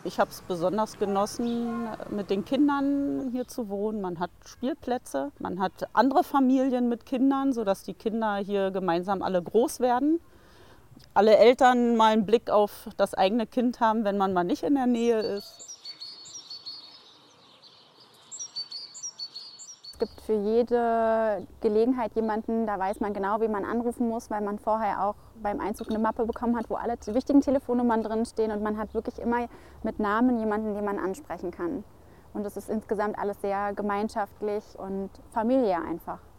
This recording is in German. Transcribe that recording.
Ich habe es besonders genossen, mit den Kindern hier zu wohnen. Man hat Spielplätze, man hat andere Familien mit Kindern, sodass die Kinder hier gemeinsam alle groß werden. Alle Eltern mal einen Blick auf das eigene Kind haben, wenn man mal nicht in der Nähe ist. Es gibt für jede Gelegenheit jemanden, da weiß man genau, wie man anrufen muss, weil man vorher auch beim Einzug eine Mappe bekommen hat, wo alle wichtigen Telefonnummern drinstehen, und man hat wirklich immer mit Namen jemanden, den man ansprechen kann. Und es ist insgesamt alles sehr gemeinschaftlich und familiär einfach.